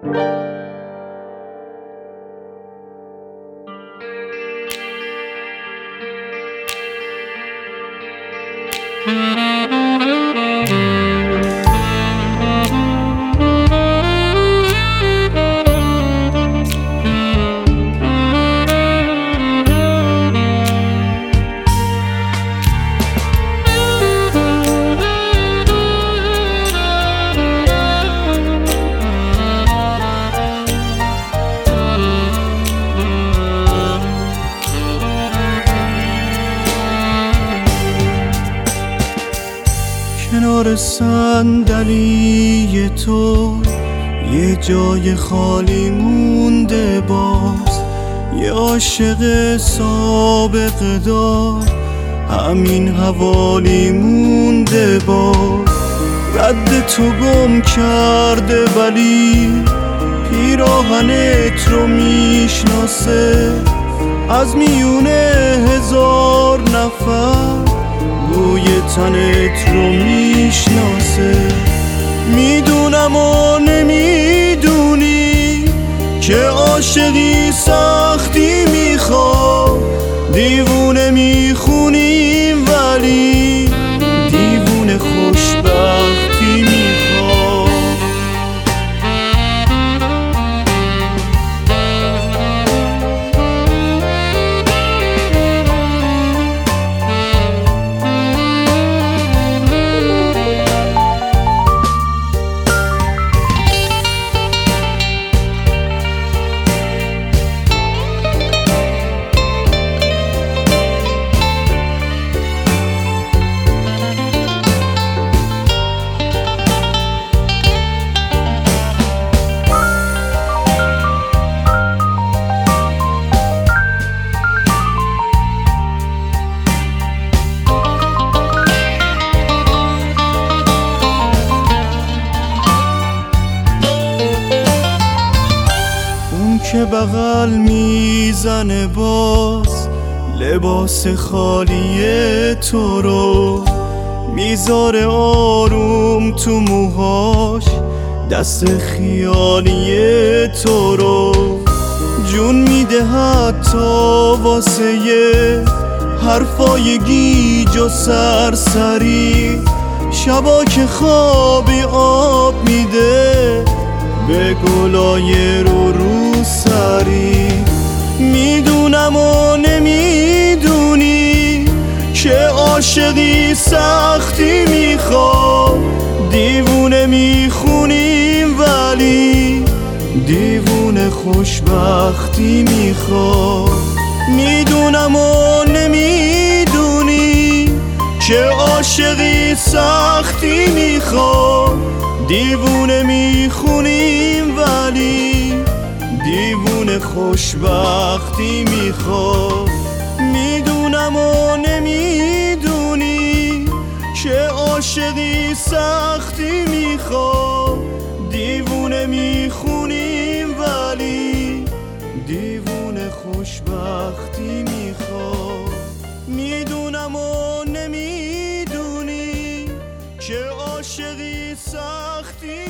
کنار صندلی تو یه جای خالی مونده، باز یه عاشق سابق دار همین حوالی مونده، باز رد تو گم کرده ولی پیراهنت رو میشناسه، از میونه 1000 نفر بوی تنت رو میشناسه. میدونم و نمیدونی که عاشقی سختی میخواد، دیوونه میخونیم ولی دیوونه خوشبختی میخواد. که بغل میزنه باز لباس خالی تو رو، میذاره آروم تو موهاش دست خیالی تو رو، جون میده حتی واسه یه حرفای گیج و سرسری، شبا که خوابی آب میده به گلای رو سری. میدونم و نمیدونی که عاشقی سختی میخواد، دیوونه میخونیم ولی دیوونه خوشبختی میخواد. میدونم و نمیدونی که عاشقی سختی میخواد، دیوونه میخونیم ولی دیوونه خوشبختی میخواد. میدونم و نمیدونی که عاشقی سختی میخواد، دیوونه میخونیم ولی دیوونه خوشبختی میخواد. میدونم و نمیدونی که عاشقی سختی